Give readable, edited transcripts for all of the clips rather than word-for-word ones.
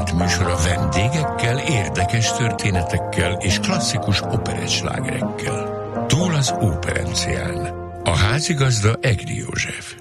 Együtt műsora vendégekkel, érdekes történetekkel és klasszikus operettslágerekkel. Túl az Óperencián. A házigazda Egri József.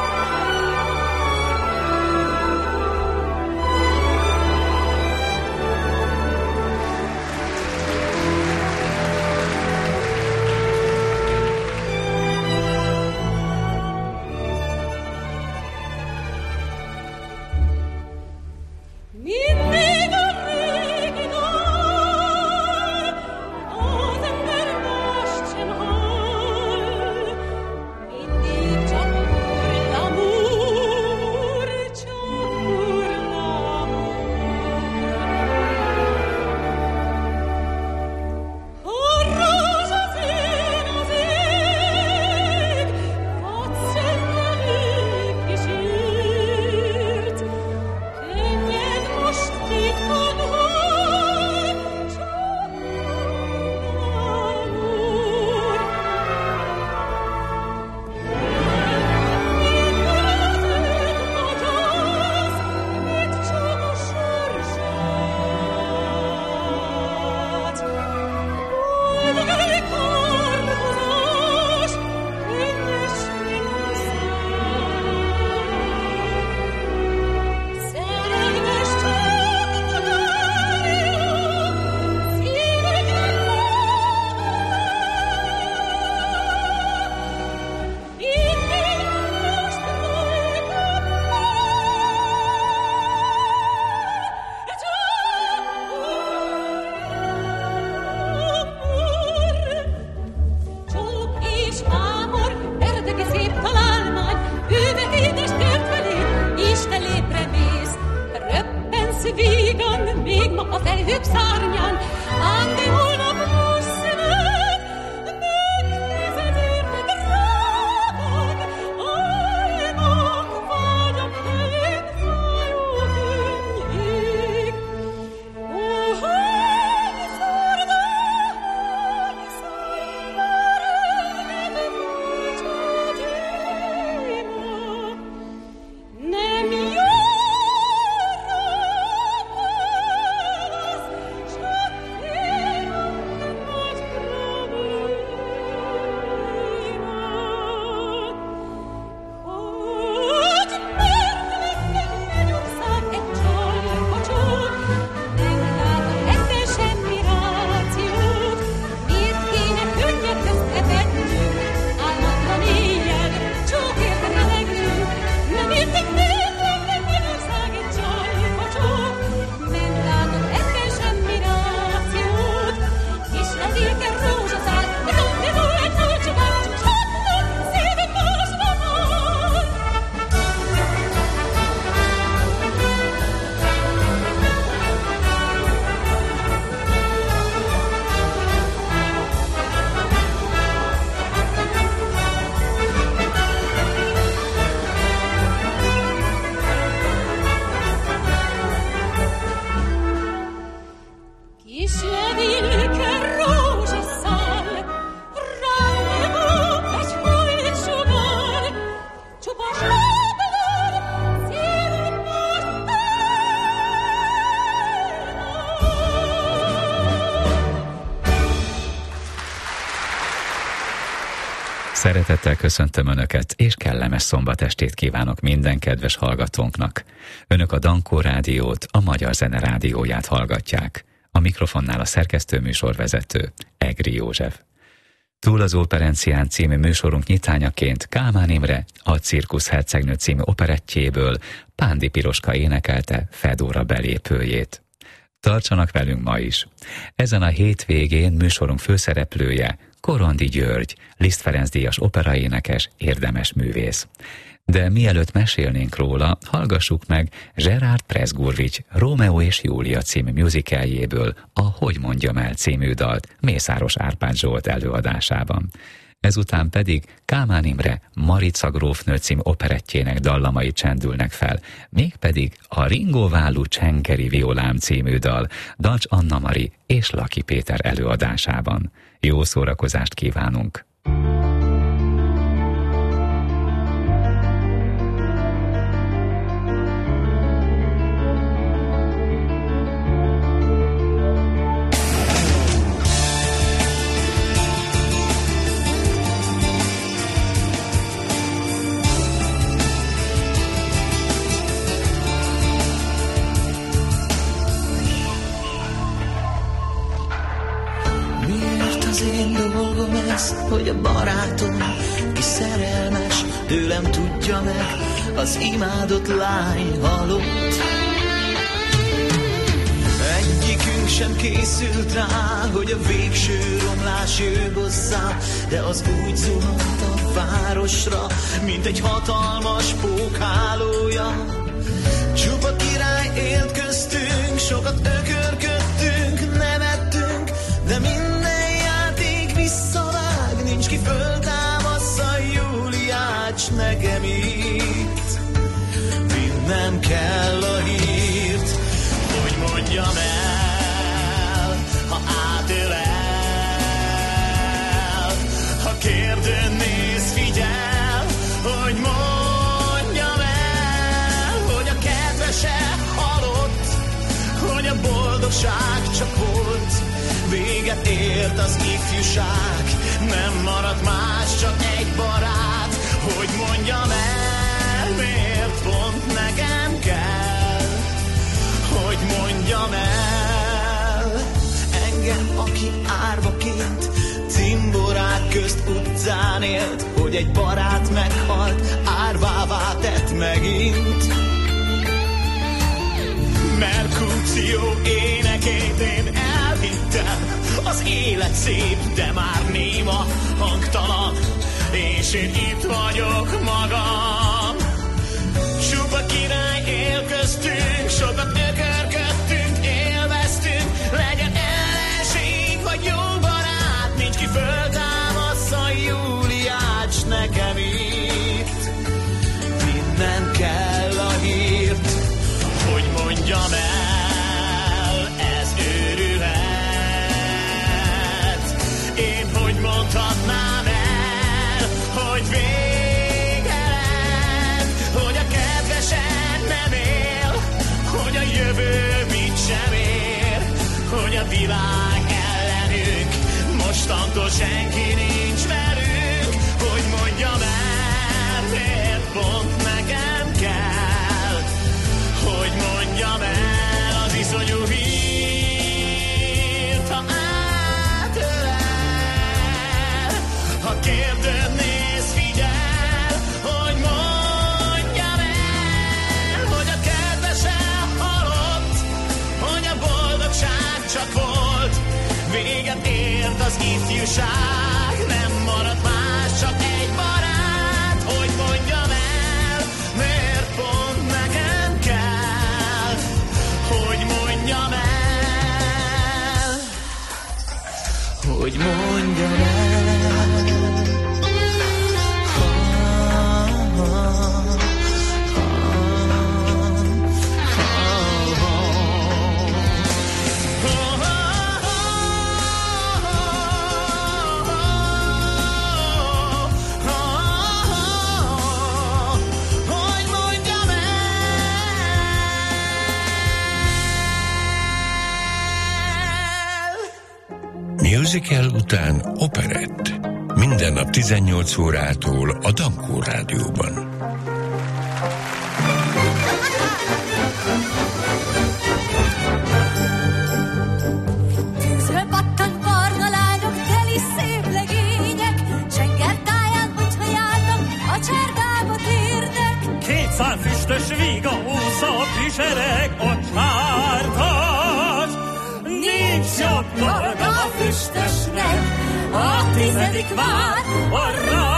Szeretettel köszöntöm Önöket, és kellemes szombatestét kívánok minden kedves hallgatónknak. Önök a Dankó Rádiót, a Magyar Zene Rádióját hallgatják. A mikrofonnál a szerkesztőműsorvezető, Egri József. Túl az Óperencián című műsorunk nyitányaként Kálmán Imre, a Cirkusz hercegnő című operettjéből Pándi Piroska énekelte Fedóra belépőjét. Tartsanak velünk ma is! Ezen a hétvégén műsorunk főszereplője Korondi György, Liszt Ferenc díjas operaénekes, érdemes művész. De mielőtt mesélnénk róla, hallgassuk meg Gerard Pressgurvics Rómeó és Júlia című musicaljéből a Hogy mondjam el című dalt Mészáros Árpád Zsolt előadásában. Ezután pedig Kálmán Imre Marica grófnő című operettjének dallamai csendülnek fel, mégpedig a Ringóvállú Csenkeri violám című dal Dancs Anna Mari és Laki Péter előadásában. Jó szórakozást kívánunk! az én dolgom ez, hogy a barátom, ki szerelmes, tőlem tudja meg, az imádott lány halott. Egyikünk sem készült rá, hogy a végső romlás jön hozzá, de az úgy zuhant a városra, mint egy hatalmas pókhálója. Csupa király élt köztünk, sokat ökörködtünk, nevettünk, de minden játék visszavág, nincs ki föltámassza Júliács nekem itt. Vinnem kell a hírt, hogy mondjam el, ha átölel, ha kérdőn néz, figyel, hogy mondjam el, hogy a kedvese halott, hogy a boldogság csak volt, véget ért az ifjúság, nem maradt más, csak egy barát, hogy mondjam el, miért pont nekem kell, hogy mondjam el, engem, aki árvaként cimborák közt utcán élt, hogy egy barát meghalt, árvává tett megint. Merkúció énekét én elvittem, az élet szép, de már néma, hangtalan, és én itt vagyok magam. Csupa király él köztünk, sokat ökörködtünk, élveztünk, legyen ellenség vagy jó barát, nincs ki föltámassza Júliács nekem itt. Vinnem kell a hírt, hogy mondjam el, ez őrület. Én hogy mondhatnám el, hogy vége lett, hogy a kedvesen nem él, hogy a jövő mit sem ér, hogy a világ ellenünk mostantól senki nincs velünk, hogy mondjam el, miért pont nekem kell, hogy mondjam el az iszonyú hírt, ha átölel, ha kérdőn néz, figyel, hogy mondjam el, hogy a kedvese halott, hogy a boldogság csak volt, véget ért az ifjúság, nem maradt más, csak egy barát, hogy mondjam el, miért pont nekem kell, hogy mondjam el, hogy mondjam el. Musical után operett. Minden nap 18 órától a Dankó Rádióban. Tűzről pattan barna lányok, teli szép legények, Csengertáján, hogyha járnak, a csárdába térnek. 200 füstös víga úsza, pisereg a csárdas. Nincs jobb dolga a füstösnek, a 10. vár a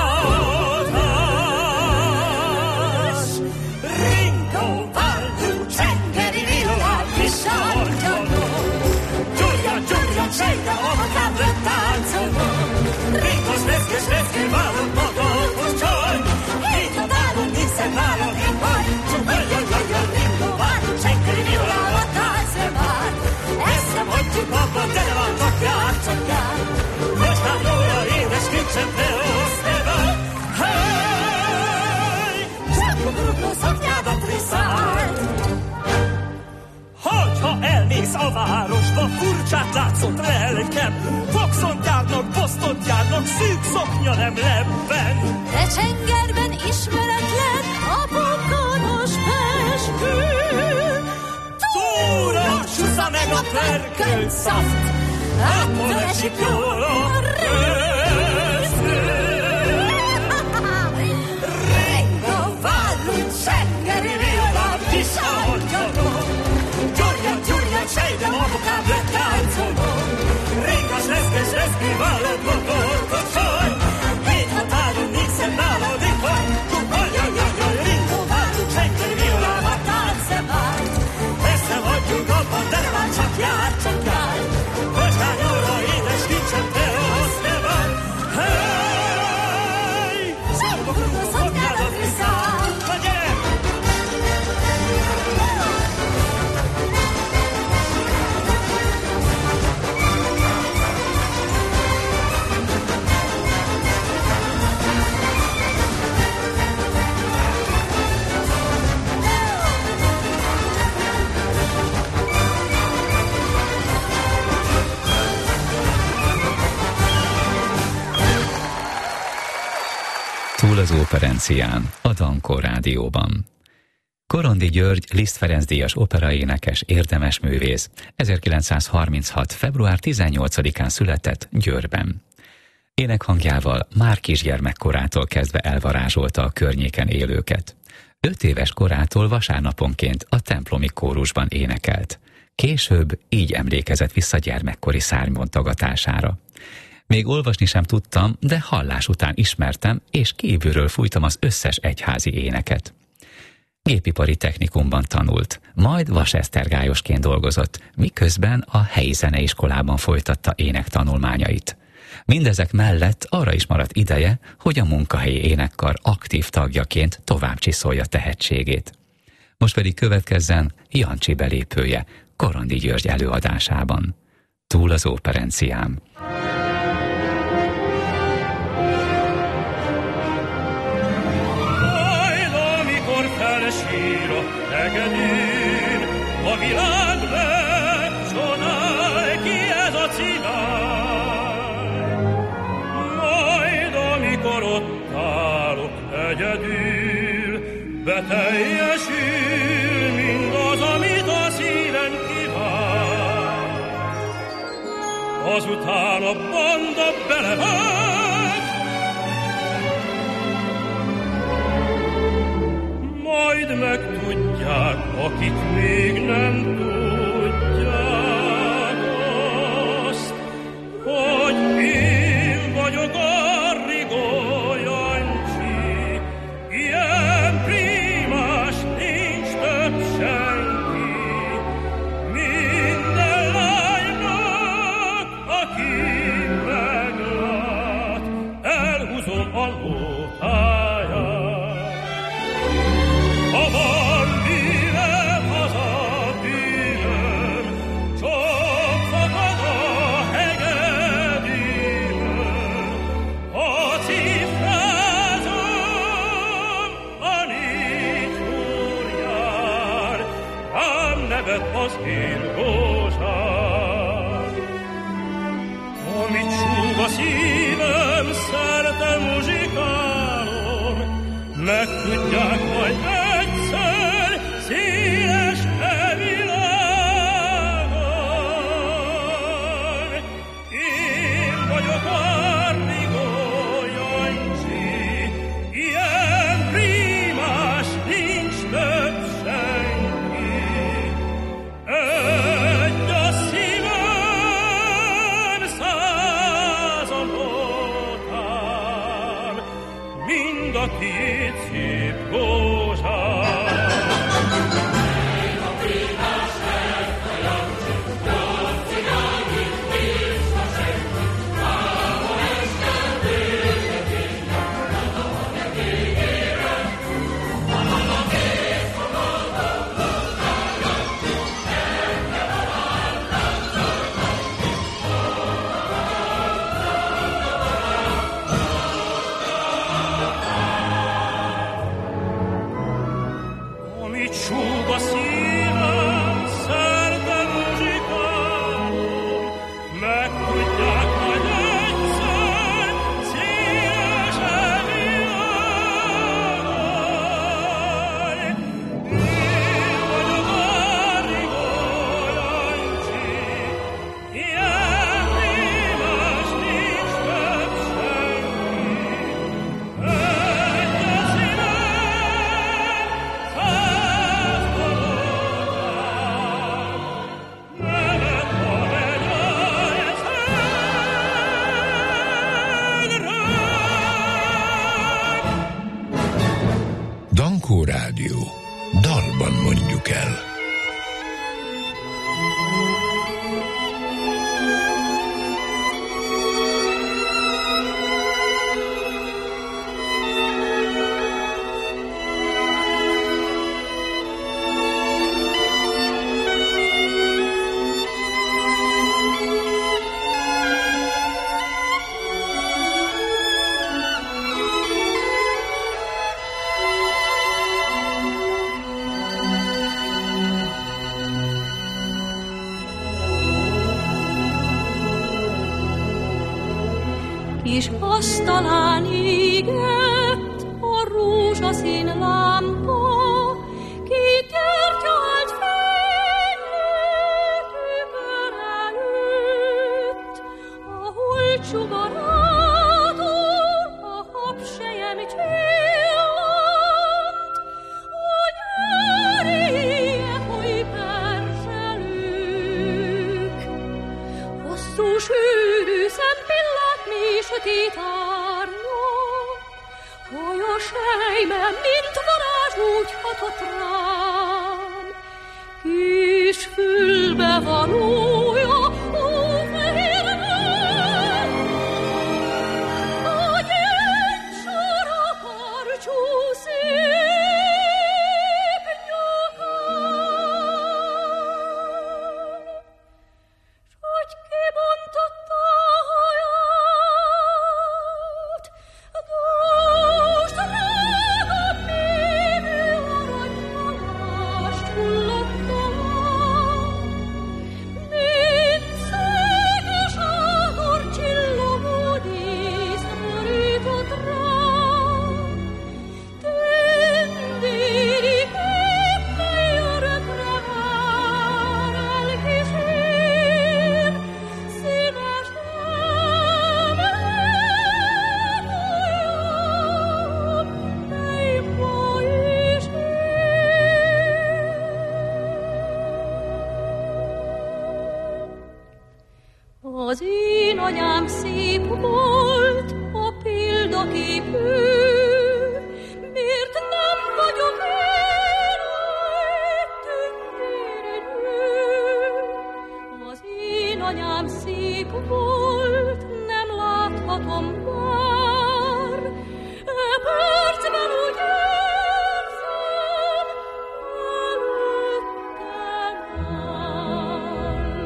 ráadás. Ringo, Valdú, Csengeri, Villám, Kisartyonó, Gyurja, Gyurja, Csenga, Avakám lett táncoló. Ringos, Leszkes, Leszkő, Válom, Magolvos, Csony, Hét a dálon, Ninszen, Válom, én vagy, csak Ringo, Valdú, Csengeri, Villám, a táncre vár. Ezt nem hagyjuk abba, de ne vannak játszatját. Most már róla édes kincsem, ne oszd el. Hey! Csak a grupló szaknyádat viszált. Hogyha elmész a városba, furcsát látszott lelkem. Foxon járnak, Boston járnak, szűk szoknya nem lebben. De Csengerben ismeretlen a pokonos peskő. Túra csúsza meg a pörkölt szaft, attól esik jól a Túl az Óperencián, a Dankó Rádióban. Korondi György Liszt Ferenc díjas operaénekes, érdemes művész, 1936. február 18-án született Győrben. Énekhangjával már kisgyermekkorától kezdve elvarázsolta a környéken élőket. 5 éves korától vasárnaponként a templomi kórusban énekelt. Később így emlékezett vissza gyermekkori szárnybontogatására. Még olvasni sem tudtam, de hallás után ismertem, és kívülről fújtam az összes egyházi éneket. Gépipari technikumban tanult, majd vasesztergályosként dolgozott, miközben a helyi zeneiskolában folytatta énektanulmányait. Mindezek mellett arra is maradt ideje, hogy a munkahelyi énekkar aktív tagjaként tovább csiszolja tehetségét. Most pedig következzen Jancsi belépője Korondi György előadásában. Túl az Óperencián. Síra tegedén, a világ megcsodál, ki ez a cigány. Majd amikor ott állok egyedül, beteljesül mindaz, amit a szívem kíván. Azután a banda belevág, majd megtudják, akik még nem tudják azt, hogy én vagyok a Rigó Jancsi, ilyen primás nincs több senki. Minden lánynak, aki meglát, elhúzom a lótáját. Ha van bűnöm, az a bűnöm, csak fakad a hegedűmön. Ha cifrázom, a 4 fúrjár, rám nevet az én gózsám. Amit súg a szívem, szerte muzsikálom, megtudják majd egyszer széles világon. Én vagyok a Rigó Jancsi, ilyen primás nincs több senki. Egy a szívem, 100 a notám, mind a 2 szép gól. és asztalán égett a rózsaszín lámpa, két gyertya állt fénylő tükör előtt, ahol csugarától a habsejem csillant, hogy erjélyek, hogy perselők. Hosszú sűrű szempillát mi sötét árnya, haja sejme, mint varázs úgy hatott rám. Kis fülbe valója, ó fehér nő, a gyéncsora karcsú szép nyakán, s hogy kibontotta a haját, most drága mívő aranyhalást hullott alá, mint székes ágor csillogó díszt borított rám. Tündéri képpé örökre már elkísér, szíves az én anyám szép volt, a példaképű, miért nem vagyok én egy tündéri nő? Az én anyám szép volt, nem láthatom már, e percben úgy érzem, előttem áll.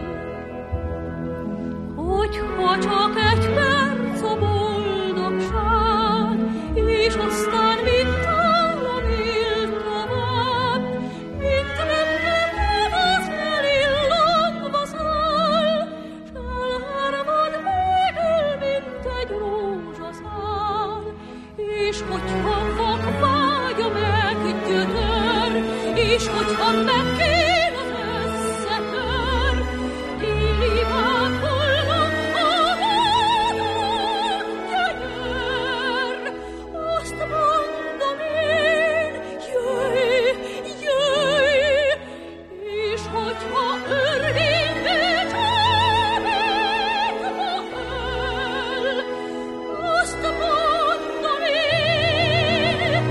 Hogyha csak egy perc a boldogság, és aztán mint állam él tovább, mint nem az elillangva száll, s elhervad végül, mint egy rózsaszál. És hogyha vak vágya meggyötör, és hogyha megkél az összetör, élivák hullnak a vadon, gyönyör. Azt mondom én, jöjj, jöjj, és hogyha örvénybe csábít ma öl, azt mondom én,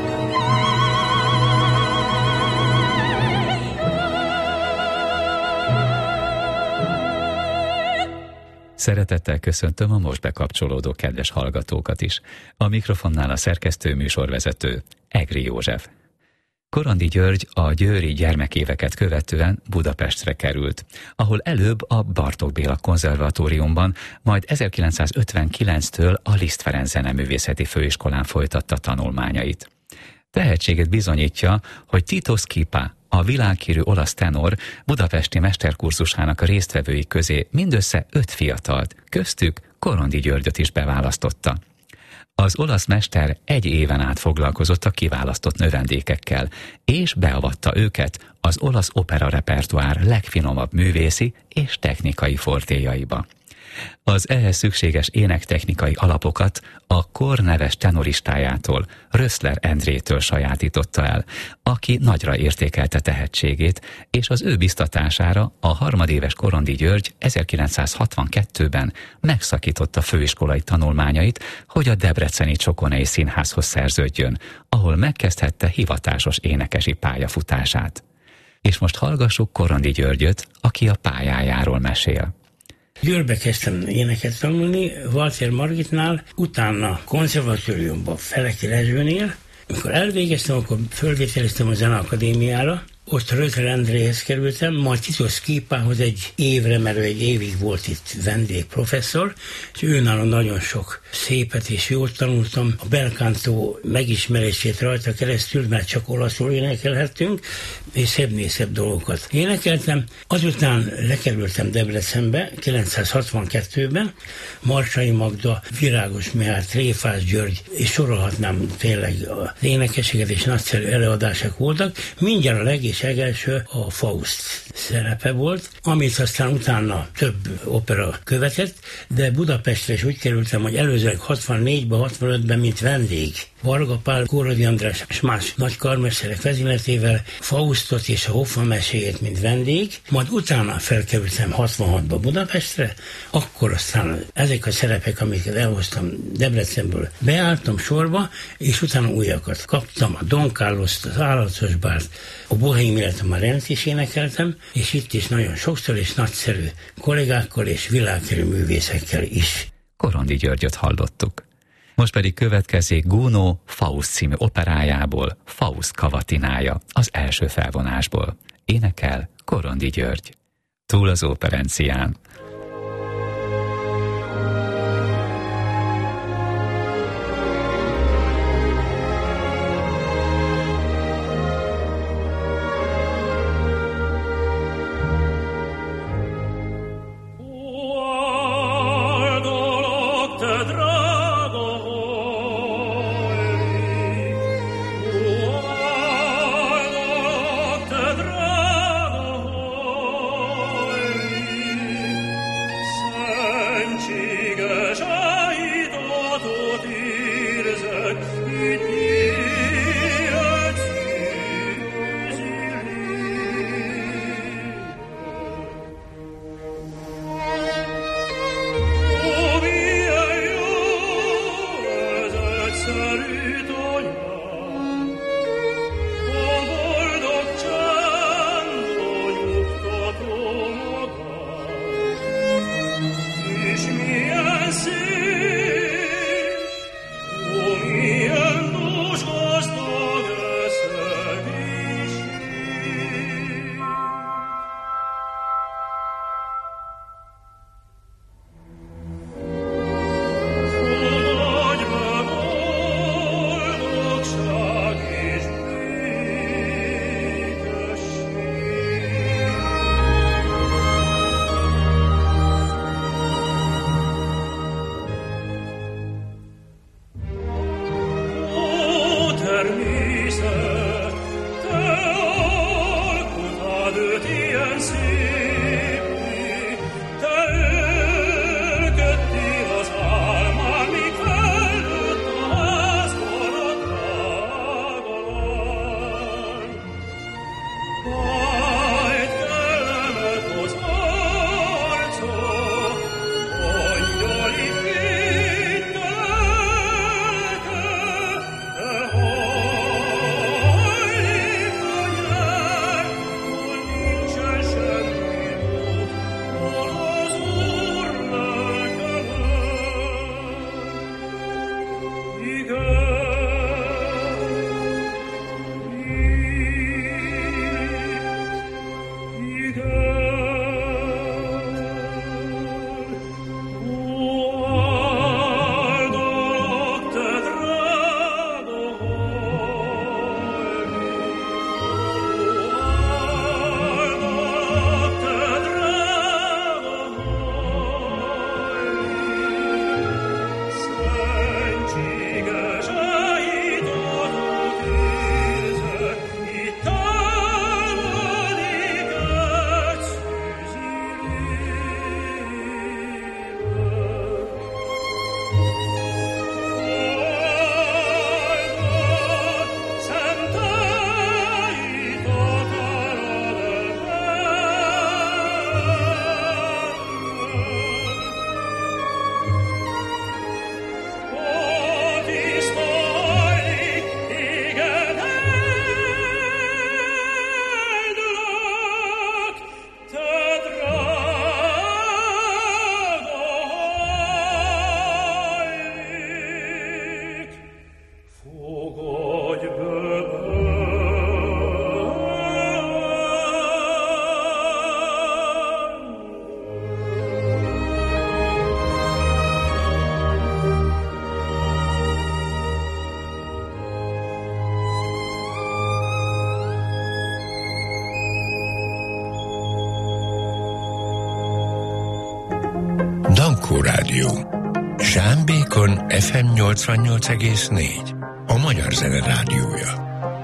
Szeretettel köszöntöm a most bekapcsolódó kedves hallgatókat is. A mikrofonnál a szerkesztő műsorvezető, Egri József. Korandi György a győri gyermekéveket követően Budapestre került, ahol előbb a Bartók Béla konzervatóriumban, majd 1959-től a Liszt Ferenc Zeneművészeti Főiskolán folytatta tanulmányait. Tehetséget bizonyítja, hogy Tito Schipa, a világhírű olasz tenor budapesti mesterkurzusának a résztvevői közé mindössze 5 fiatalt, köztük Korandi Györgyöt is beválasztotta. Az olasz mester 1 éven át foglalkozott a kiválasztott növendékekkel, és beavatta őket az olasz opera repertoár legfinomabb művészi és technikai fortéjaiba. Az ehhez szükséges énektechnikai alapokat a kor neves tenoristájától, Röszler Endrétől sajátította el, aki nagyra értékelte tehetségét, és az ő biztatására a harmadéves Korandi György 1962-ben megszakította főiskolai tanulmányait, hogy a debreceni Csokonai Színházhoz szerződjön, ahol megkezdhette hivatásos énekesi pályafutását. És most hallgassuk Korandi Györgyöt, aki a pályájáról mesél. Győrbe kezdtem éneket tanulni, Walter Margitnál, utána konzervatóriumban Feleki Rezsőnél. Amikor elvégeztem, akkor fölvételeztem a Zeneakadémiára, Ott Rötel Endréhez kerültem, majd Titos Skipához egy évre, mert egy évig volt itt vendégprofesszor, és őnálló nagyon sok szépet és jót tanultam. A belcanto megismerését rajta keresztül, mert csak olaszul énekelhettünk, és szebb dolgokat énekeltem. Azután lekerültem Debrecenbe, 962-ben, Marsai Magda, Virágos Mihály, Tréfás György, és sorolhatnám tényleg az énekeseket, és nagyszerű előadások voltak. Mindjárt a legelső a Faust szerepe volt, amit aztán utána több opera követett, de Budapestre is úgy kerültem, hogy előzőleg 64-ben, 65-ben, mint vendég. Varga Pál, Kóradi András és más nagy karmesterek vezényletével Faustot és a Hoffmann meséjét, mint vendég, majd utána felkerültem 66-ba Budapestre, akkor aztán ezek a szerepek, amiket elhoztam Debrecenből, beálltam sorba, és utána újakat kaptam, a Don Carlost, az Állatos Bárt, a Bohém életem a Rent is énekeltem, és itt is nagyon sokszor és nagyszerű kollégákkal és világkörű művészekkel is. Korondi Györgyöt hallottuk. Most pedig következik Gounod Faust című operájából Faust Kavatinája, az első felvonásból. Énekel Korondi György. Túl az Operencián. Drago Dankó Rádió. Zsámbékon FM 88,4. A Magyar Zene Rádiója.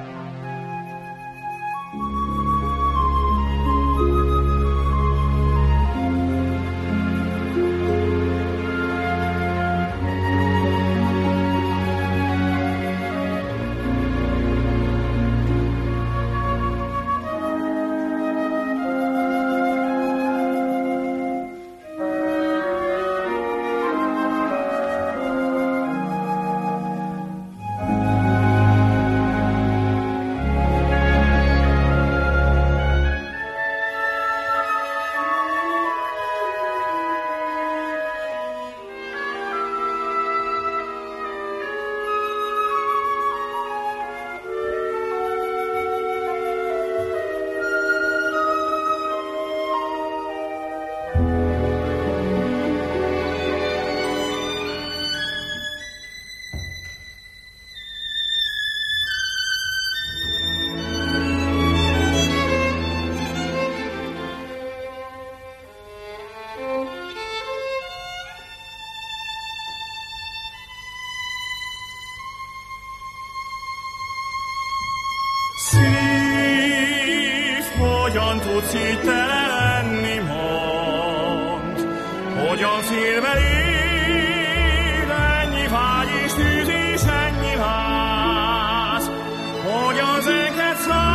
Szív, hogyan tudsz így te lenni, mondd, hogyan szélve él ennyi vágy és tűz és ennyi láz, hogyan zenghet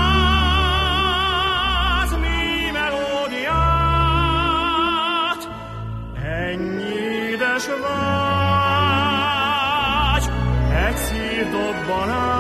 száz mi melódiát, ennyi édes vágy, egy szív dobbanás.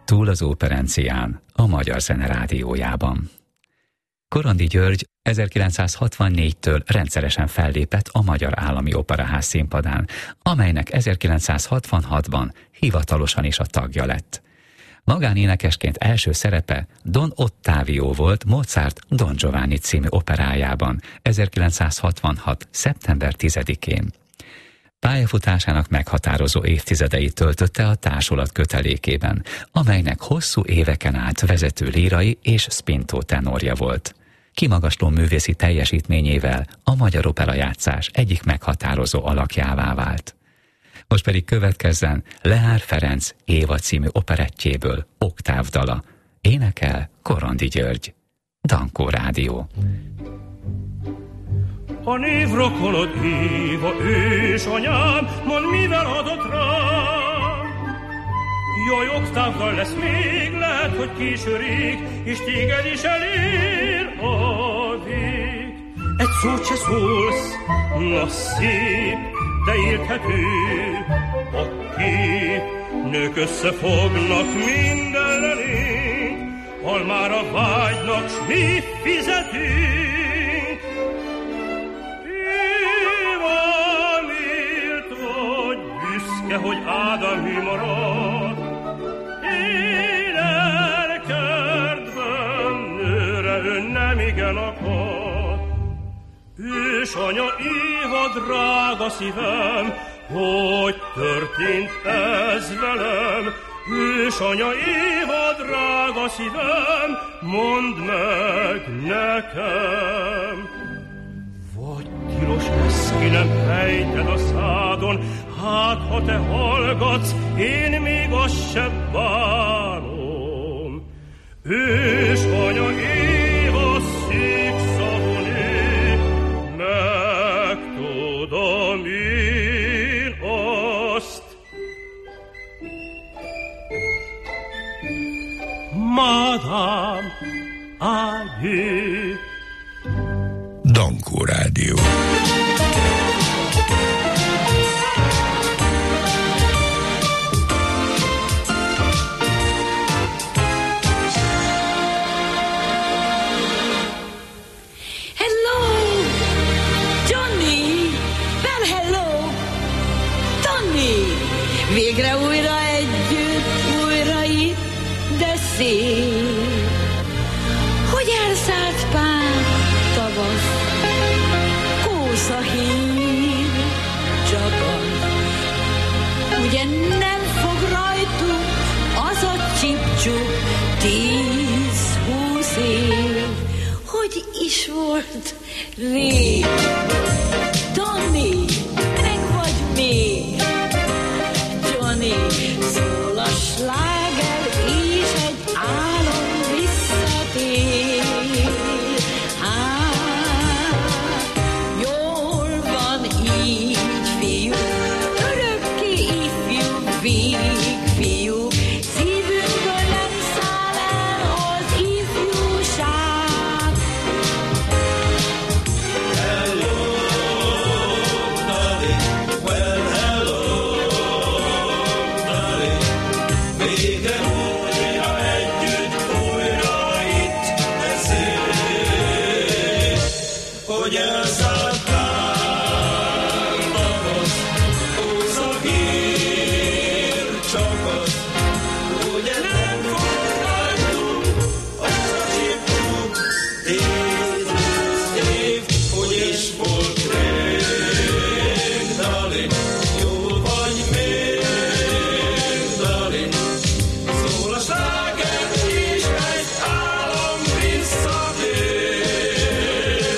Túl az Óperencián, a Magyar Zene Rádiójában. Korandi György 1964-től rendszeresen fellépett a Magyar Állami Operaház színpadán, amelynek 1966-ban hivatalosan is a tagja lett. Magánénekesként első szerepe Don Ottavio volt Mozart Don Giovanni című operájában 1966. szeptember 10-én. Pályafutásának meghatározó évtizedeit töltötte a társulat kötelékében, amelynek hosszú éveken át vezető lírai és szpintó tenorja volt. Kimagasló művészi teljesítményével a magyar operajátszás egyik meghatározó alakjává vált. Most pedig következzen Lehár Ferenc Éva című operettjéből oktávdala. Énekel Korandi György. Dankó Rádió. A névrokonod Éva, ősanyám, mondd, mivel adott rám. Jaj, oktávdal lesz még, lehet, hogy késő rég, és téged is elér a vég. Egy szót se szólsz, na szép, de érthető a kép. Nők összefognak mindenelénk, almára vágynak, s mi fizetünk. Éva, miért vagy büszke, hogy Ádám hű marad? Én elkertben nőre ön nem igen akad. Ősanya Éva, drága szívem, hogy történt ez velem? Ősanya Éva, drága szívem, mondd meg nekem. Vagy tilos lesz, ki nem fejted a szádon, hát ha te hallgatsz, én még azt se bánom. Ősanya Éva, szép szavú nő, megtudom én azt. Madame, adieu. Dankó Rádió. Végre újra együtt, újra itt, de szép, hogy elszállt pár tavasz, kósza hír, csak az. Ugye nem fog rajtunk az a csipcsuk 10-20 év, hogy is volt rég. Tony, meg vagy még? Szól a sláger, és egy álom visszatér. Jól van így, fiú, örökké ifjú, végfiú. Szívünkből nem száll el az ifjúság. Hello, darling, well, hello. Végre újra együtt, újra itt, de szép, hogy elszállt pár tavasz, kósza hír, csak az, ugye nem fog rajtunk az a csipuk, 10-20 év, hogy is volt rég, darling, jó vagy még, darling. Szól a sláger, és egy álom visszatér.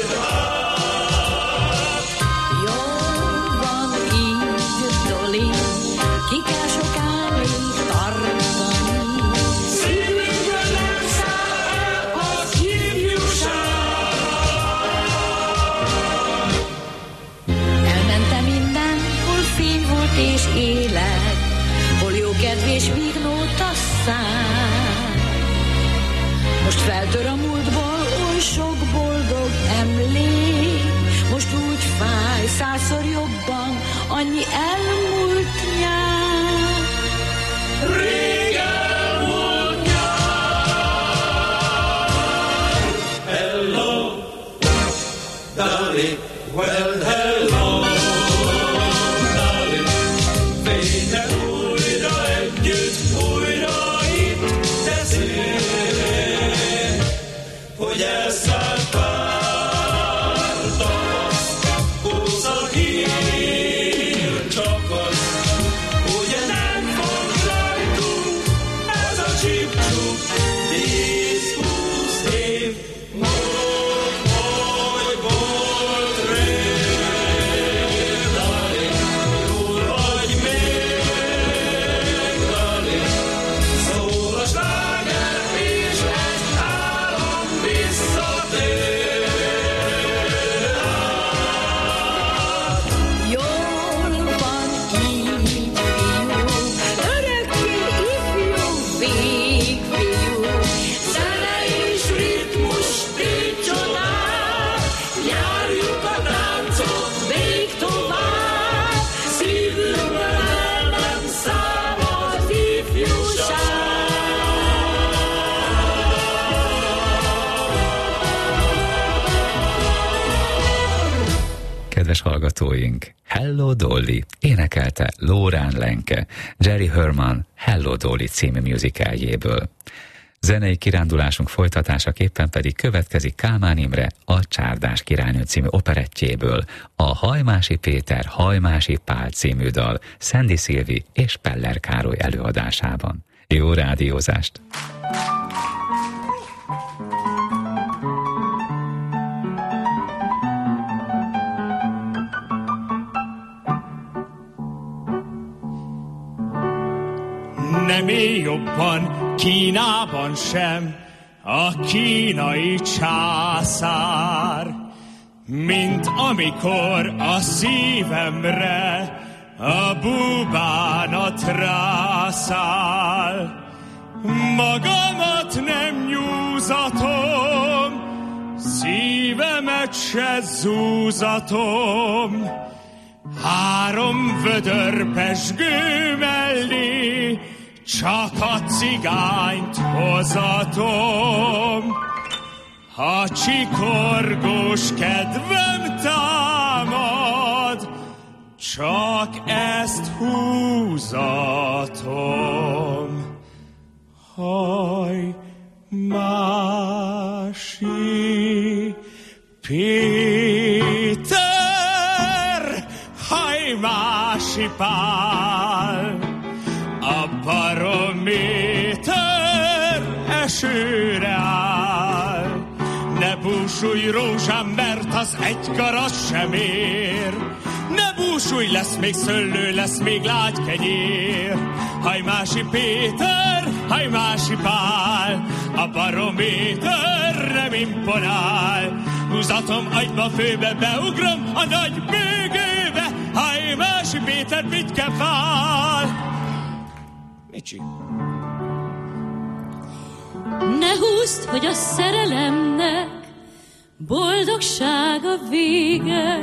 Jól van így, Doli, ki kell soká még tartani. Szívünkből nem száll el az ifjúság. Elmentem innen, hol fény volt és élet, hol jó kedv és vígnót a szám. Most feltör a múltból oly sok boldog emlék, most úgy fáj 100-szor jobban annyi elmúlt nyár. Rég elmúlt Dolly, well, hello, Dolly. Végre újra együtt, újra itt teszél, hogy elszállt pár tavasz, húzza hír csak az, ugye nem fog rajtunk ez a csip-csup, 10-20 év múlt, hogy volt rég, Dolly, jól vagy még, Dolly, szól a sláger, és egy álom visszatér. Jól van így, fiú, örökké ifjú, végfiú, zene és ritmus, tégy csodál, járjuk a táncot még tovább, szívünkből el nem számad ifjúság. Kedves hallgatóink, Hello Dolly énekelte Lórán Lenke, Jerry Herman Hello Dolly című musicaljéből. Zenei kirándulásunk folytatásaképpen pedig következik Kálmán Imre a Csárdás királynő című operettjéből, a Hajmási Péter, Hajmási Pál című dal Szendi Szilvi és Peller Károly előadásában. Jó rádiózást! Nem él jobban Kínában sem a kínai császár, mint amikor a szívemre a búbánat rászáll. Magamat nem nyúzatom, szívemet se zúzatom, 3 vödör pezsgő mellé csak a cigányt hozatom. Ha csikorgós kedvem támad, csak ezt húzatom. Hajmási Péter, Hajmási Pál, a barométer esőre áll. Ne búsulj, rózsám, mert az egy garas sem ér. Ne búsulj, lesz még szőlő, lesz még lágy kenyér. Hajmási Péter, Hajmási Pál, a barométer nem imponál. Húzatom agyba főbe, beugrom a nagy bőgőbe. Hajmási Péter pitke fál. Micsi? Ne húzd, hogy a szerelemnek boldogság a vége.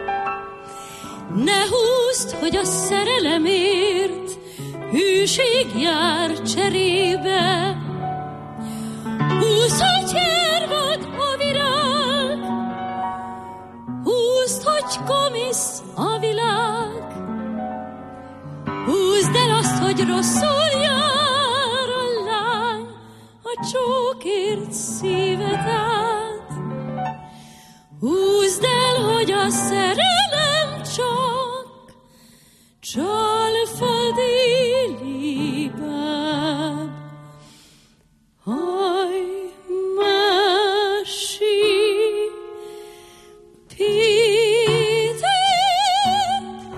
Ne húzd, hogy a szerelemért hűség jár cserébe. Húzd, hogy hervad a virág, húzd, hogy komisz a világ. Húzd el azt, hogy rosszul jár a lány, a csókért szíved át. Húzd el, hogy a szerelem csak csalföldi libáb. Hajmási Péter,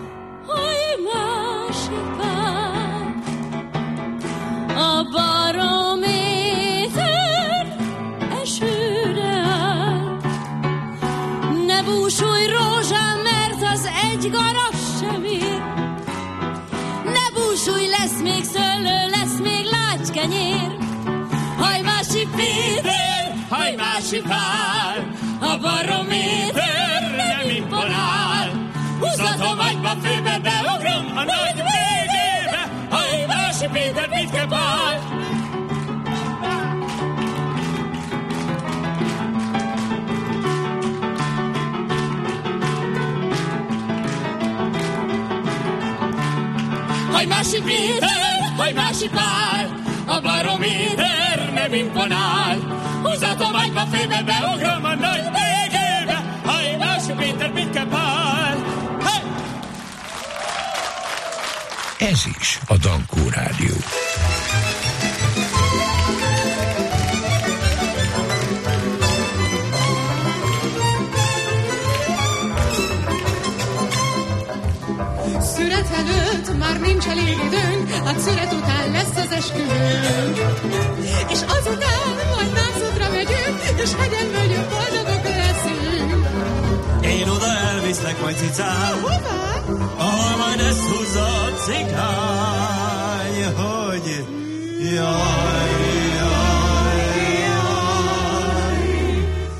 Hajmási Pál, a barométer esőre áll. Ne búsulj, rózsám, mert az egy garas sem ér. Ne búsulj, lesz még szőlő, lesz még lágy kenyér. Hajmási Péter, Hajmási Pál, a barométer nem imponál. Húzatom agyba főbe, beugrom a nagy végébe. Hajmási Péter pitke pál. Haj másik méter, haj másik pál, a barométer nem imponál. Húzzatom agyba főbe, beugrom a nagy égébe, haj másik méter, mit kell pál. Hey! Ez is a Dankó Rádió. Szüret előtt már nincs elég időnk, a szüret után lesz az esküvőnk. És azután majd nászodra megyünk, és hegyen völgyünk, boldogok leszünk. Én oda elviszlek majd cicán. Hová? Ahol majd ezt húzza a cikány, hogy jaj, jaj, jaj.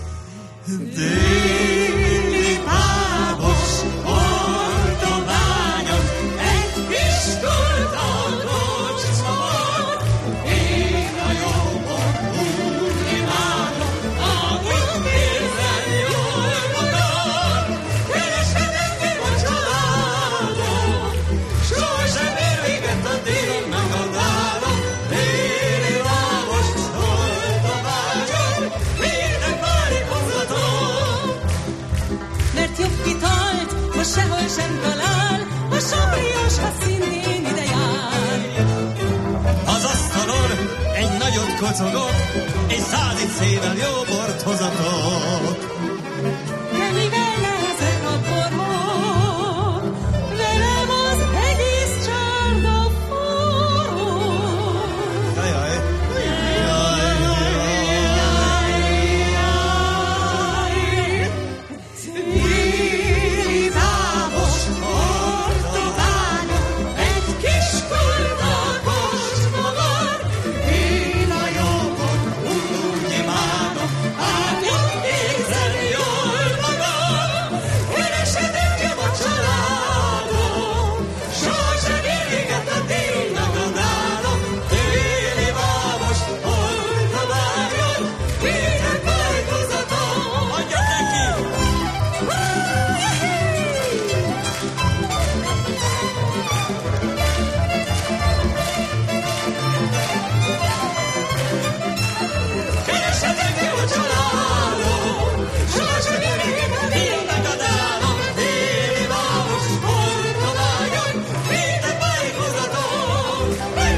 Déli Pábos Ortobányon egy kis tultakocs szavon. Én a jobbon úgy imádom, akit nézem jól magam. Keresetek ki a családom, sosem ér véget a télen meg a dálom. Déli Pábos Ortobányon minden várikozatom. Mert jobb kitalt, most sehol sem talál, a sabriós, ha szintén ide jár. Az asztalon egy nagyot kocogok, és 100 szével jó bort hozatok. De mivel nehezek a borok, velem az egész csárda forró. Jaj, jaj, Déli Pábos Ortobányon egy kis tultakos magad. én a jobbon úgy imádom, akit nézem jól magam. Keresetek ki a családom, sosem ér véget a tényleg a dálom. Déli Pábos Ortobányon minden várikozatom. Adja neki! Keresetek ki a családom, sosem ér véget a tényleg a dálom. Déli Pábos Ortobányon minden várikozatom.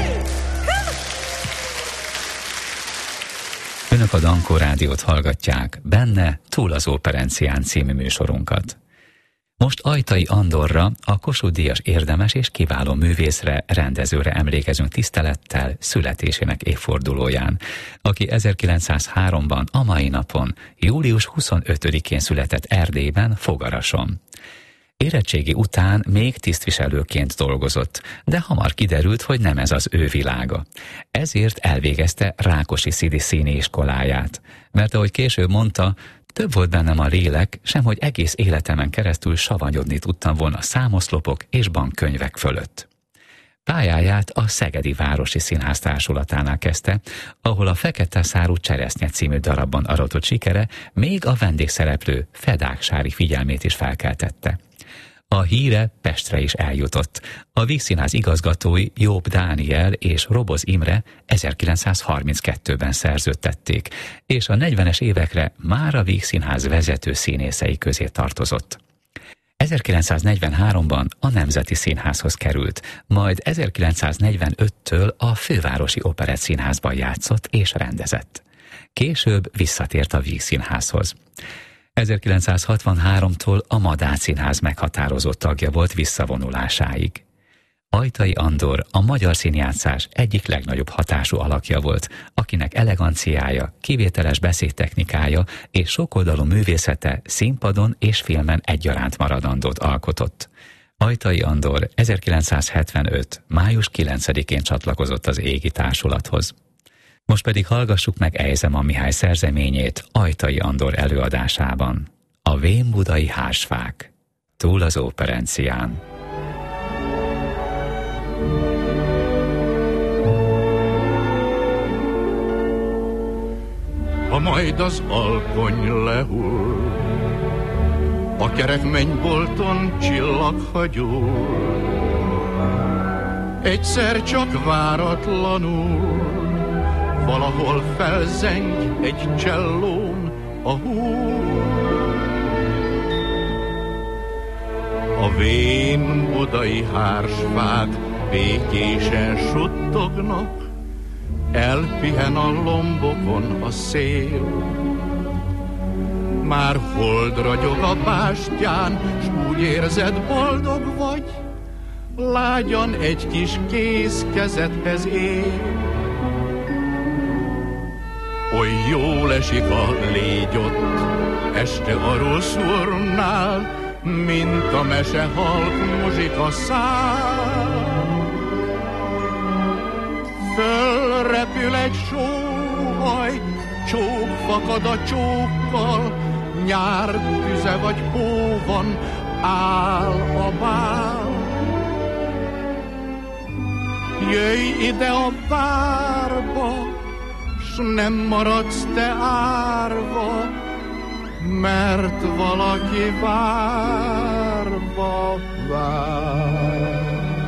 Önök a Dankó Rádiót hallgatják, benne Túl az Óperencián című műsorunkat. Most Ajtai Andorra, a Kossuth-díjas érdemes és kiváló művészre, rendezőre emlékezünk tisztelettel születésének évfordulóján, aki 1903-ban a mai napon, július 25-én született Erdélyben, Fogarason. Érettségi után még tisztviselőként dolgozott, de hamar kiderült, hogy nem ez az ő világa. Ezért elvégezte Rákosi Szidi színiiskoláját, mert ahogy később mondta, több volt bennem a lélek, semhogy egész életemen keresztül savanyodni tudtam volna számoszlopok és bankkönyvek fölött. Pályáját a Szegedi Városi Színház Társulatánál kezdte, ahol a Fekete szárú cseresznye című darabban aratott sikere még a vendégszereplő Fedák-Sári figyelmét is felkeltette. A híre Pestre is eljutott. A Vígszínház igazgatói Jobb Dániel és Roboz Imre 1932-ben szerződtették, és a 40-es évekre már a Vígszínház vezető színészei közé tartozott. 1943-ban a Nemzeti Színházhoz került, majd 1945-től a Fővárosi Operettszínházban játszott és rendezett. Később visszatért a Vígszínházhoz. 1963-tól a Madách Színház meghatározott tagja volt visszavonulásáig. Ajtai Andor a magyar színjátszás egyik legnagyobb hatású alakja volt, akinek eleganciája, kivételes beszédtechnikája és sokoldalú művészete színpadon és filmen egyaránt maradandót alkotott. Ajtai Andor 1975. május 9-én csatlakozott az Égi Társulathoz. Most pedig hallgassuk meg Ejzeman Mihály szerzeményét Ajtai Andor előadásában. A Vén-budai hársfák. Túl az Óperencián. Ha majd az alkony lehull, a kerek mennybolton csillaghagyul, Egyszer csak váratlanul valahol felzeng egy csellón a húr. A vén budai hársfák békésen suttognak, elpihen a lombokon a szél. Már hold ragyog a bástyán, s úgy érzed, boldog vagy, lágyan egy kis kéz kezedhez ér. Oly jól esik a légy ott, este a Rosszúrnál, mint a mese halk muzsika szál. Fölrepül egy sóhaj, csók fakad a csókkal, nyár tüze vagy hó van, áll a bál. Jöjj ide a várba, s nem maradsz te árva, mert valaki várva vár.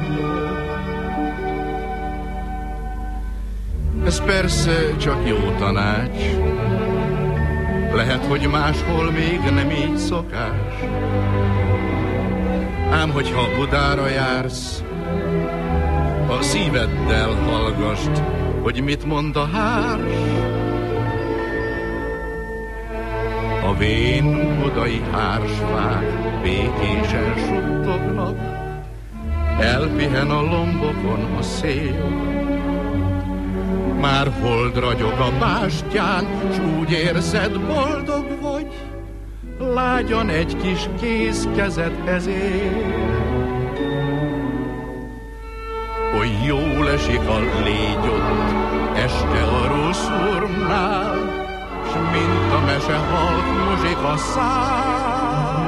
Ez persze csak jó tanács, lehet, hogy máshol még nem így szokás. Ám hogyha Budára jársz, a szíveddel hallgasd, hogy mit mond a hárs. A vén budai hársfák békésen suttognak, elpihen a lombokon a szél. Már hold ragyog a bástyán, s úgy érzed, boldog vagy, lágyan egy kis kéz kezedhez ér. Oly jól esik a légy ott, este a Rosszúrnál, s mint a mese halk muzsika szál.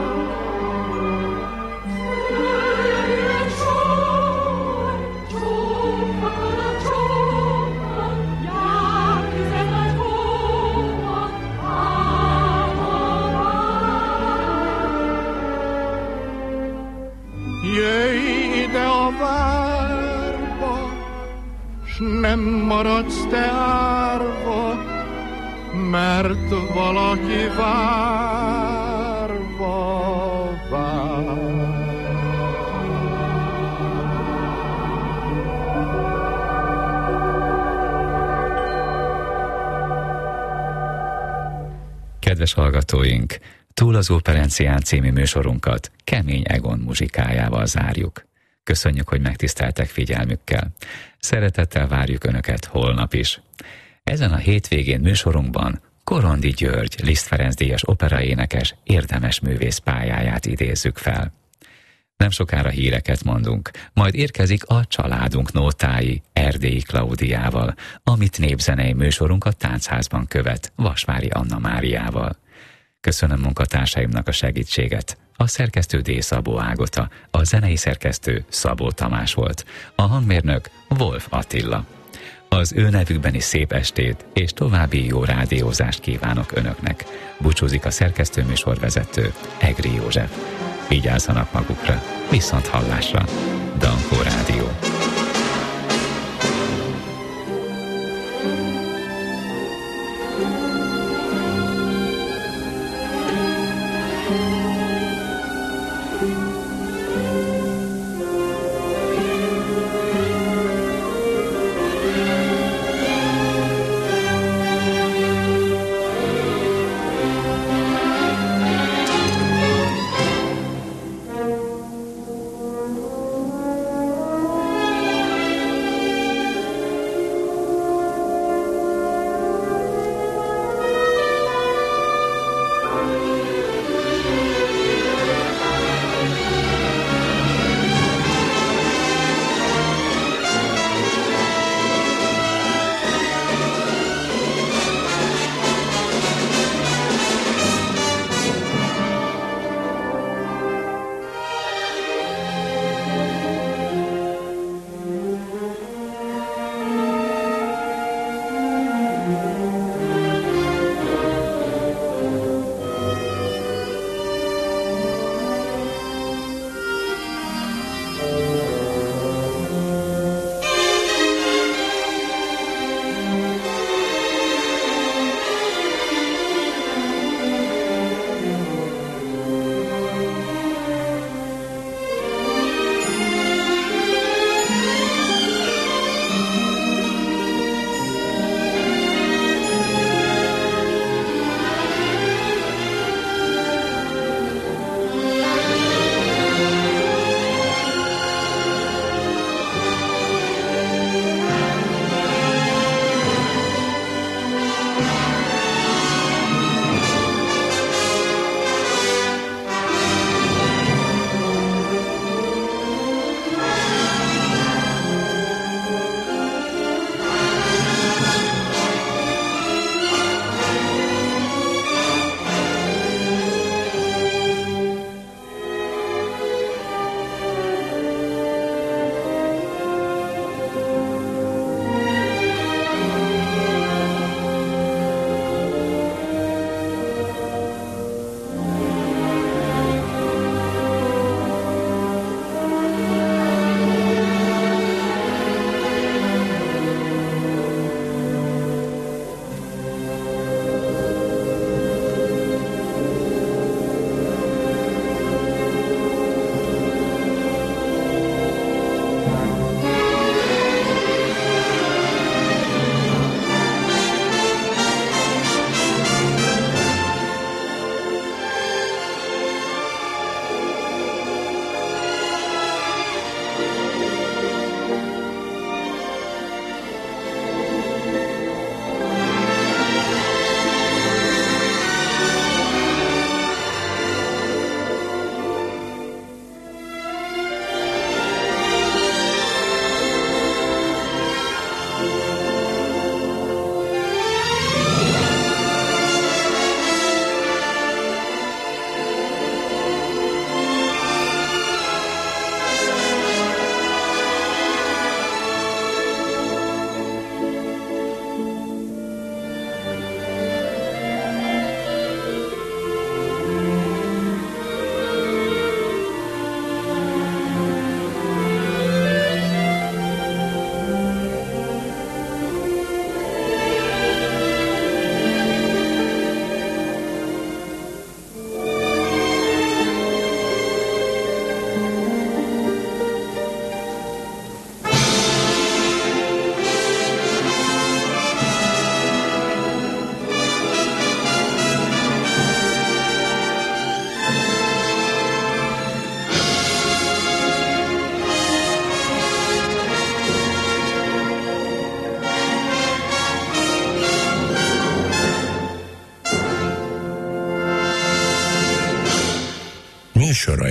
Jöjj ide a várba, s nem maradsz te árva, mert valaki várva vár. Kedves hallgatóink, Túl az Operencián című műsorunkat Kemény Egon muzsikájával zárjuk. Köszönjük, hogy megtiszteltek figyelmükkel. Szeretettel várjuk Önöket holnap is. Ezen a hétvégén műsorunkban Korondi György, Liszt Ferenc díjas operaénekes érdemes művész pályáját idézzük fel. Nem sokára híreket mondunk, majd érkezik a Családunk nótái Erdélyi Klaudiával, amit népzenei műsorunk a Táncházban követ Vasvári Anna Máriával. Köszönöm munkatársaimnak a segítséget. A szerkesztő D. Szabó Ágota, a zenei szerkesztő Szabó Tamás volt, a hangmérnök Wolf Attila. Az ő nevükben is szép estét és további jó rádiózást kívánok Önöknek. Búcsúzik a szerkesztőműsorvezető Egri József. Vigyázzanak magukra, viszont hallásra. Dankó Rádió.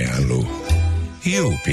ajánló. Jó